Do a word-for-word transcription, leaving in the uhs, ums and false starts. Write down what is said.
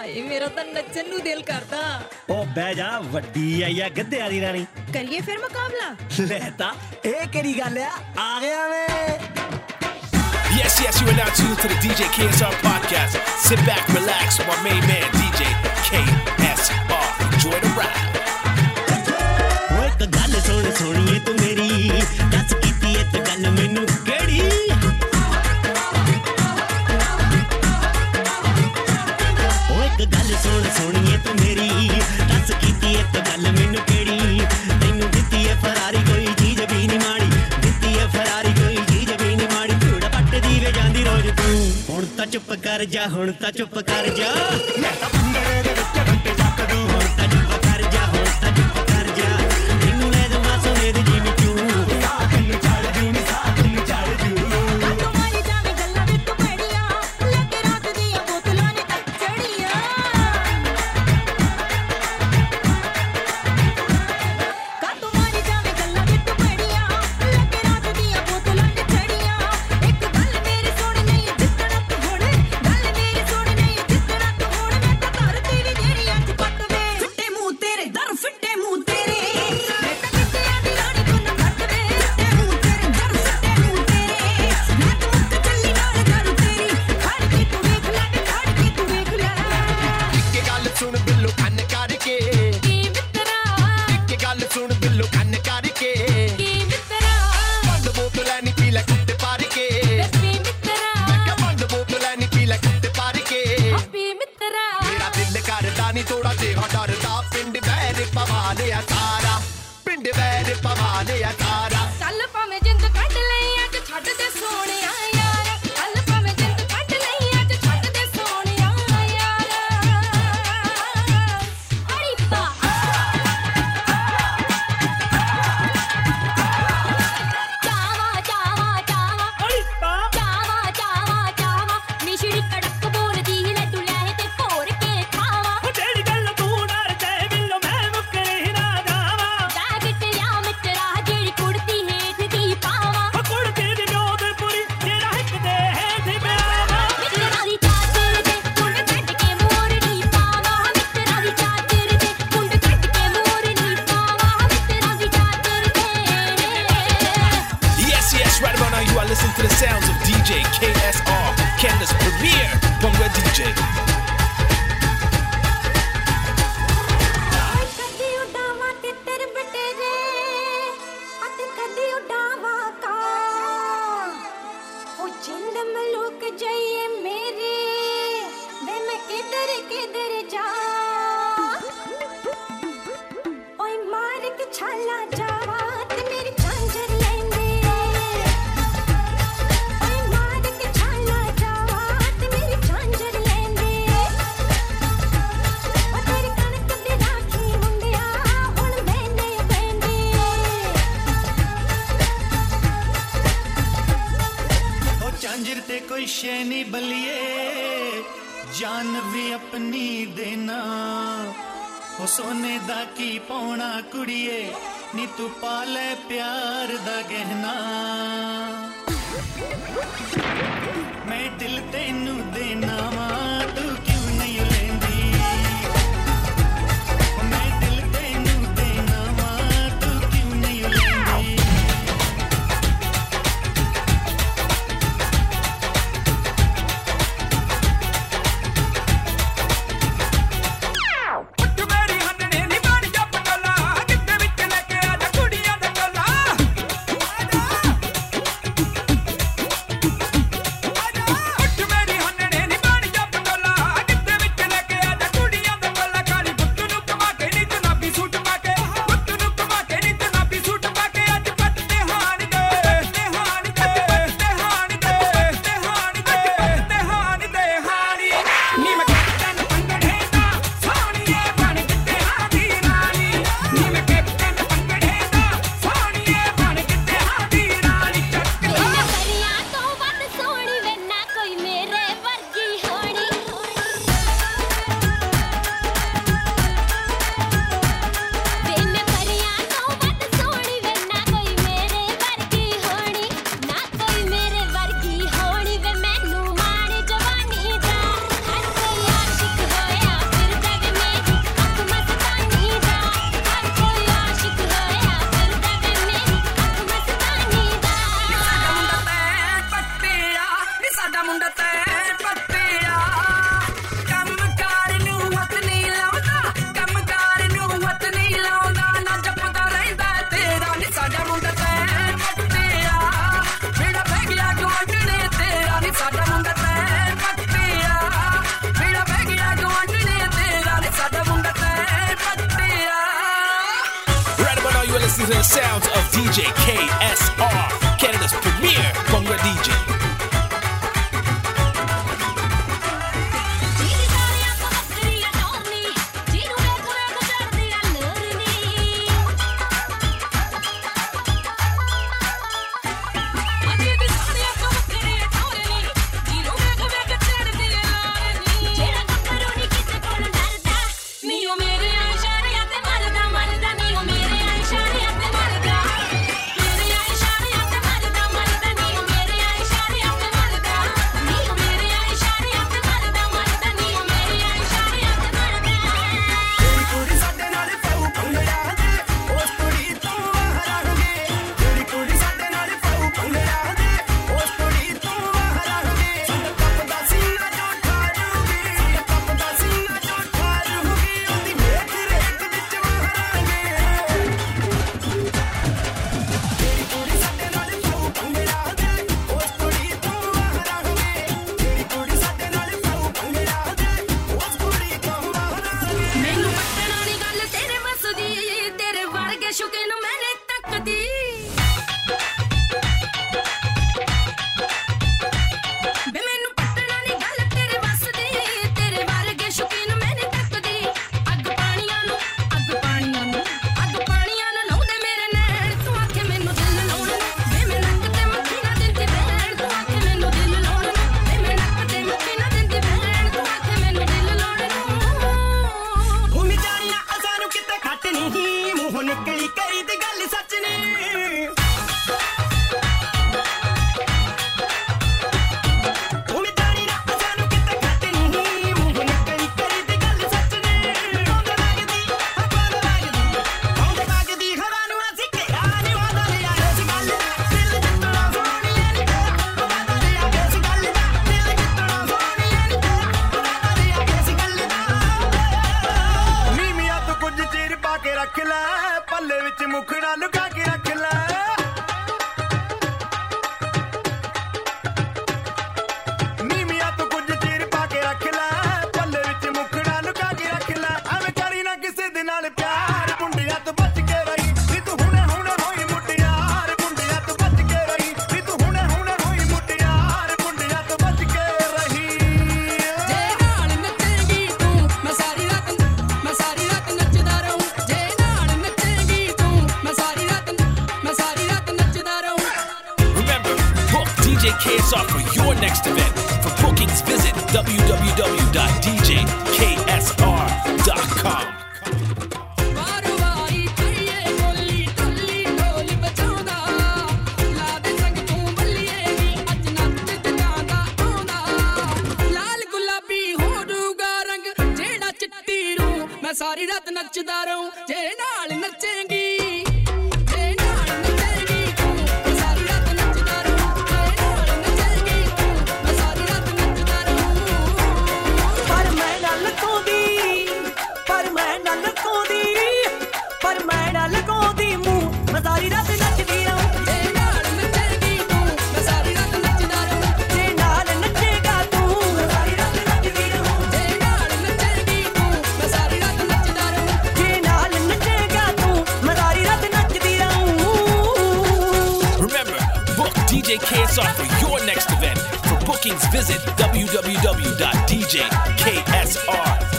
ਹਾਏ ਮੇਰਾ ਤਾਂ ਨੱਚਣ ਨੂੰ ਦਿਲ ਕਰਦਾ। ਉਹ ਬਹਿ ਜਾ, ਵੱਡੀ ਆਈ ਆ ਗੱਧਿਆਂ ਦੀ ਰਾਣੀ। ਕਰੀਏ ਫਿਰ ਮੁਕਾਬਲਾ। ਲੈ ਤਾਂ ਇਹ ਕਿਹੜੀ ਗੱਲ ਆ, ਆ ਗਿਆ ਮੈਂ। Yes, yes, you are now tuned to the D J K S R podcast. Sit back, relax with my main man, D J K S R. Enjoy the ride. ਓਏ ਇੱਕ ਗੱਲ ਸੁਣ ਸੋਣੀਏ ਤੂੰ ਮੇਰੀ, ਦੱਸ ਕੀਤੀ ਇਹ ਤੇ ਗੱਲ ਮੈਨੂੰ ਕਿਹੜੀ। ਓਏ ਇੱਕ ਗੱਲ ਸੁਣ ਸੋਣੀਏ ਤੂੰ ਮੇਰੀ, ਦੱਸ ਕੀਤੀ ਇਹ ਤੇ ਗੱਲ ਮੈਨੂੰ ਕਿਹੜੀ। ਤੈਨੂੰ ਦਿੱਤੀ ਐ ਫਰਾਰੀ ਕੋਈ ਚੀਜ਼ ਵੀ ਨਹੀਂ ਮਾੜੀ, ਦਿੱਤੀ ਐ ਫਰਾਰੀ ਕੋਈ ਚੀਜ਼ ਵੀ ਨਹੀਂ ਮਾੜੀ। ਧੂੜ ਪੱਟਦੀ ਵੇ ਜਾਂਦੀ ਰੋਜ਼ ਤੂੰ, ਹੁਣ ਤਾਂ ਚੁੱਪ ਕਰ ਜਾ, ਹੁਣ ਤਾਂ ਚੁੱਪ ਕਰ ਜਾ। ਮੈਂ ਤਾਂ ਬੰਦਰੇ ਦੇ ਵਿੱਚ ਘੰਟੇ ਚੱਕ ਦੂੰ, ਹੁਣ ਤਾਂ ਚੁੱਪ ਕਰ ਜਾ, ਹੁਣ ਤਾਂ ਚੁੱਪ ਕਰ ਜਾ। ਤੈਨੂੰ ਲੈ ਜਾਵਾਂ ਸੋਨੇ ਦੀ ਜਿਵੇਂ ਤੂੰ, ਸਾਥ ਨੂੰ ਛੱਡ ਜੂ ਨੀ, ਸਾਥ ਨੂੰ ਛੱਡ ਜੂ। ਤੁਹਾਡੀ ਜਾਵੇਂ ਗੱਲਾਂ ਵਿੱਚ ਪੜੀਆਂ, ਲੈ ਕੇ ਰਾਤ ਦੀਆਂ ਬੋਤਲਾਂ ਨੇ ਚੜੀਆਂ। ਕਾ ਤੁਹਾਡੀ ਜਾਵੇਂ ਗੱਲਾਂ ਵਿੱਚ ਪੜੀਆਂ, ਲੈ ਕੇ ਰਾਤ ਦੀਆਂ ਬੋਤਲਾਂ ਨੇ ਚੜੀਆਂ। ਇੱਕ ਗੱਲ ਮੇਰੀ ਸੁਣ ਨਹੀਂ ਜਿੱਤਣਾ ਤੂੰ ਹੁਣ, ਗੱਲ ਮੇਰੀ ਸੁਣ ਨਹੀਂ ਜਿੱਤਣਾ ਤੂੰ ਹੁਣ। ਮੈਂ ਤਾਂ ਧਰਤੀ ਵੀ ਜਿਹੜੀ ਅੱਜ ਪੱਟ ਵੇ, ਫਿੱਟੇ ਮੂੰਹ ਤੇਰੇ ਦਰ ਫਿੱਟੇ ਮੂੰਹ ਤੇਰੇ। ਮੈਂ ਤਾਂ ਕਿੱਤਿਆਂ ਦੀ ਰਾਣੀ ਤੋਂ ਨਾ ਘੱਟ ਵੇ, ਫਿੱਟੇ ਮੂੰਹ ਤੇਰੇ ਦਰ ਫਿੱਟੇ ਮੂੰਹ ਤੇਰੇ। ਮੈਂ ਤਾਂ ਮੁੱਕ ਚੱਲੀ ਨਾਲ ਦਾਰੂ ਤੇਰੀ, ਖੜ ਕੇ ਤੂੰ ਵੇਖ ਲੈ ਵੇ, ਖੜ ਕੇ ਤੂੰ ਵੇਖ ਲੈ। ਇੱਕ ਗੱਲ ਸੁਣ ਬਿੱਲੋ ਕੰਨ ਕਰਕੇ, ਕੀ ਮਿੱਤਰਾ, ਇੱਕ ਗੱਲ ਸੁਣ ਬਿੱਲੋ ਕੰਨ ਕਰਕੇ। ਕੀ ਮਿੱਤਰਾ, ਬੰਦ ਬੋਤਲਾਂ ਨੀ ਪੀ ਲੈ ਕੁੱਟ ਪਾਰ ਕੇ, ਦੱਸੀ ਮਿੱਤਰਾ, ਮੈਂ ਕਿਹਾ ਬੰਦ ਬੋਤਲਾਂ ਨੀ ਪੀ ਲੈ ਕੁੱਟ ਪਾਰ ਕੇ। ਆਪੀ ਮਿੱਤਰਾ। ਮੇਰਾ ਦਿਲ ਕਰਦਾ ਨੀ ਥੋੜਾ ਜਿਹਾ ਡਰਦਾ, ਪਿੰਡ ਵੈਰ ਪਵਾ ਲਿਆ ਸਾਰਾ, ਪਿੰਡ ਵੈਰ ਪਵਾ ਲਿਆ ਸਾਰਾ। ਚੱਲ ਭਾਵੇਂ ਜਿੰਦ ਕੱਢ ਲਈ ਅੱਜ ਛੱਡ ਦੇ ਸੋਹਣਿਆ ਯਾਰ, ਚੱਲ ਭਾਵੇਂ ਜਿੰਦ ਕੱਢ ਲਈ ਅੱਜ ਛੱਡ ਦੇ ਸੋਹਣਿਆ ਯਾਰ। ਹਰੀ ਪਾ ਚਾਵਾ ਚਾਵਾ ਚਾਵਾ, ਹਰੀ ਪਾ ਚਾਵਾ ਚਾਵਾ ਚਾਵਾ। ਮਿਸ਼ਰੀ ਕੜਕ ਬੋਲਦੀ ਲੈ ਤੂੰ ਲੈ ਤੇ ਭੋਰ ਕੇ ਖਾਵਾ। ਜਿਹੜੀ ਗੱਲ ਤੂੰ ਡਰਦੇ ਬਿੱਲੋ ਮੈਂ ਮੁੱਕਰੇ ਨਾ ਜਾਵਾਂ। ਜਾ ਗਿੱਟਿਆ ਮਿੱਤਰਾ ਜਿਹੜੀ ਕੁੜਤੀ ਹੇਠ ਦੀ ਪਾਵਾ। ਕੁੜਤੀ ਦੀ ਨੋਦ ਪੂਰੀ ਜਿਹੜਾ ਇੱਕ ਦੇ ਹੇਠ ਪਿਆਵਾ। ਮਿੱਤਰਾਂ ਦੀ ਚਾਦਰ ਤੇ ਕੁੰਡ ਕੱਢ ਕੇ ਮੋਰਨੀ ਪਾਵਾ। ਮਿੱਤਰਾਂ ਦੀ ਚਾਦਰ ਤੇ ਕੁੰਡ ਕੱਢ ਕੇ ਮੋਰਨੀ ਪਾਵਾ। ਮਿੱਤਰਾਂ ਦੀ ਚਾਦਰ ਤੇ। Yes, yes, right about now you are listening to the sounds of D J K S R, Canada's premier Bangla D J. ਕਦੀ ਉਡਾਵਾਂ ਤਿੱਤਰ ਬਟੇਰੇ, ਅਤੇ ਕਦੀ ਉਡਾਵਾਂ ਕਾਂ। ਉਹ ਜਿੰਦ ਮਲੂਕ ਜਾਈਏ ਮੇਰੇ, ਵੇ ਮੈਂ ਕਿਧਰ ਕਿਧਰ ਜਾ। ਓਏ ਮਾਰ ਕੇ ਛਾਲਾ ਜਾਵਾ ਤੇ ਮੇਰੀ ਝਾਂਜਰ ਲੈਂਦੇ। ਓਏ ਮਾਰ ਕੇ ਛਾਲਾ ਜਾਵਾ ਤੇ ਮੇਰੀ ਝਾਂਜਰ ਲੈਂਦੇ। ਓ ਤੇਰੀ ਕਣਕ ਦੀ ਰਾਖੀ ਮੁੰਡਿਆ ਹੁਣ ਮੈਨੇ ਪੈਂਦੀ। ਉਹ ਝਾਂਜਰ ਤੇ ਕੋਈ ਸ਼ੈ ਨਹੀਂ ਬਲੀਏ, ਜਾਨ ਵੀ ਆਪਣੀ ਦੇਣਾ। ਉਹ ਸੋਨੇ ਦਾ ਕੀ ਪਾਉਣਾ ਕੁੜੀਏ, ਨੀ ਤੂੰ ਪਾ ਲੈ ਪਿਆਰ ਦਾ ਗਹਿਣਾ। ਮੈਂ ਦਿਲ ਤੈਨੂੰ ਦੇਣਾ ਵਾ, ਤੂੰ ਕਿਉਂ ਨਹੀਂ ਲੈਂਦੀ। ਮੈਂ ਦਿਲ ਤੈਨੂੰ ਦੇਣਾ ਵਾ, ਤੂੰ ਕਿਉਂ ਨਹੀਂ ਲੈਂਦੀ। ਉੱਠ ਮੇਰੀ ਹੰਨਣੇ ਨੀ ਬਣ ਜਾ ਪਟੋਲਾ, ਗਿੱਧੇ ਵਿੱਚ ਲੈ ਕੇ ਆ ਜਾ ਕੁੜੀਆਂ ਦਾ ਟੋਲਾ। ਉੱਠ ਮੇਰੀ ਹੰਨਣੇ ਨੀ ਬਣ listening to the sounds of D J K S R, Canada's premier Bhangra D J. K S R for your next event. For bookings, visit w w w dot d j k s r dot com. ਸਾਰੀ ਰਾਤ ਨੱਚਦਾ ਰਹੂੰ ਜੇ ਨਾਲ ਨੱਚੇਂਗੀ D J K S R for your next event. For bookings, visit w w w dot d j k s r